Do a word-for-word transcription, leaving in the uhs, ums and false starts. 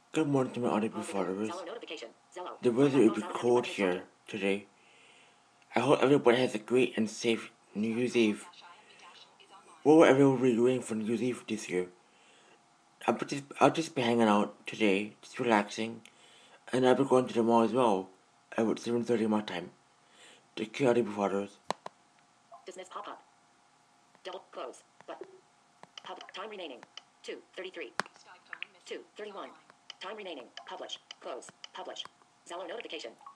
Good morning to my audible followers. Zello notification. Zello. The weather will be Sound cold independent here today. I hope everybody has a great and safe New Year's Eve. What will everyone be doing for New Year's Eve this year? I'll just, I'll just be hanging out today, just relaxing, and I'll be going to the mall as well at about seven thirty my time. Take care, audible followers. Dismiss pop-up. Double close. Button. Pub time remaining. two thirty-three. two thirty-one. Time remaining. Publish. Close. Publish. Zello notification.